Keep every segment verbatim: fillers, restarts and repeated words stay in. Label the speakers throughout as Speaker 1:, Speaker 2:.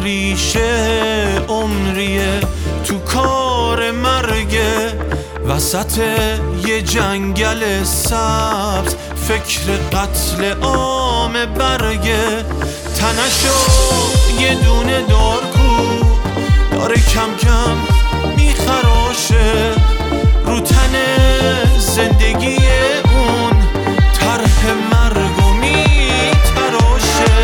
Speaker 1: ریشه عمریه تو کار مرگه، وسط یه جنگل سبز فکر قتل عام برگه. تنشو یه دونه دارکو داره کم کم میخراشه، رو تن زندگی اون طرح مرگو میتراشه.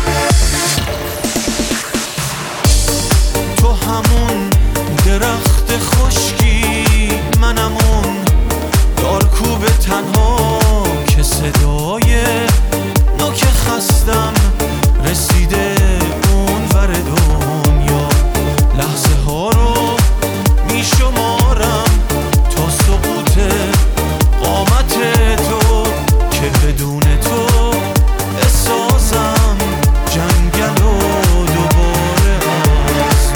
Speaker 1: تو همون درخت خشکی، منم اون دارکوب تنها که صدای نوک خستم رسیده اون ور دنیا. لحظه ها رو می شمارم تا سقوط قامت تو که بدون تو بسازم جنگل و دوباره از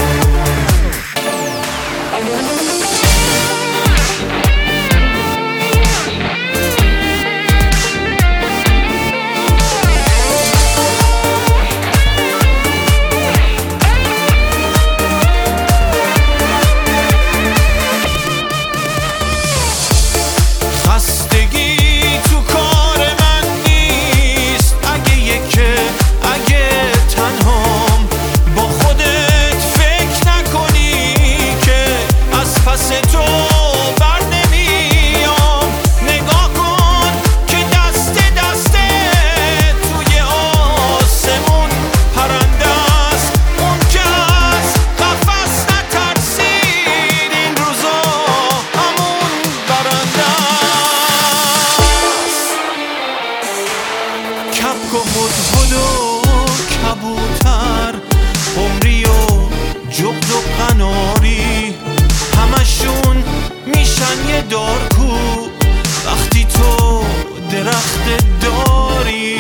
Speaker 1: کبک و هدهد و کبوتر، عمری و جغد و قناری، همشون میشن یه دارکو وقتی تو درخت داری.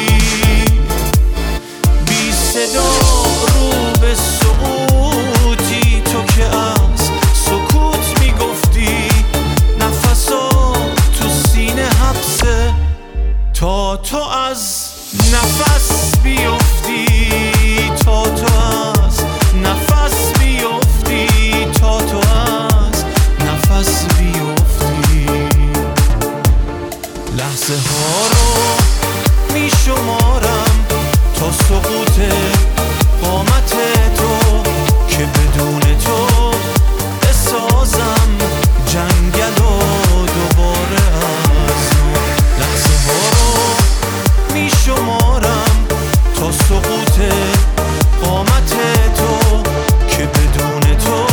Speaker 1: بی صدا رو به سقوطی، تو که از سکوت میگفتی نفسا تو سینه حبسه تا تو از نفس بیفتی، تا تو از نفس بیفتی، تا تو از نفس بیفتی. لحظه ها رو می شمارم تا سقوط قامت تو که بدون تو بسازم جنگل و دوباره از نو. لحظه ها رو می شمارم تا سقوط قامت تو که بدون تو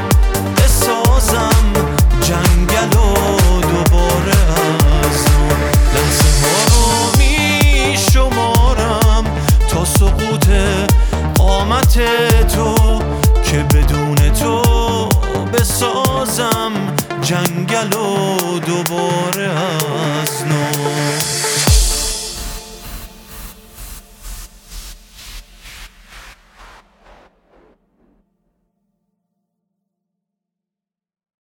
Speaker 1: بسازم جنگل و دوباره از نو. لحظه ها رو می شمارم تا سقوط قامت تو که بدون تو بسازم جنگل و دوباره از نو.